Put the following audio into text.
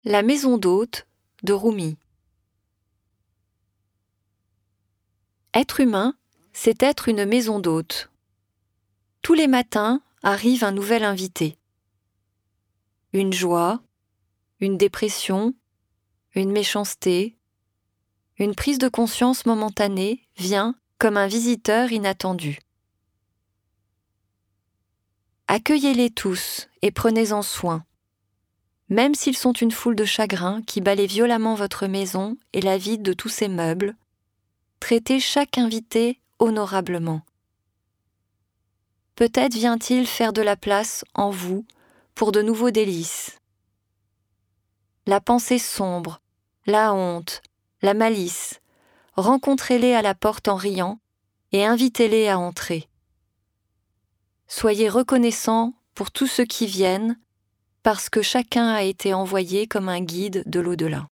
La maison d'hôte de Rumi. Être humain, c'est être une maison d'hôte. Tous les matins arrive un nouvel invité. Une joie, une dépression, une méchanceté, une prise de conscience momentanée vient comme un visiteur inattendu. Accueillez-les tous et prenez-en soin. Même s'ils sont une foule de chagrins qui balaient violemment votre maison et la vide de tous ses meubles, traitez chaque invité honorablement. Peut-être vient-il faire de la place en vous pour de nouveaux délices. La pensée sombre, la honte, la malice, rencontrez-les à la porte en riant et invitez-les à entrer. Soyez reconnaissants pour tous ceux qui viennent, parce que chacun a été envoyé comme un guide de l'au-delà.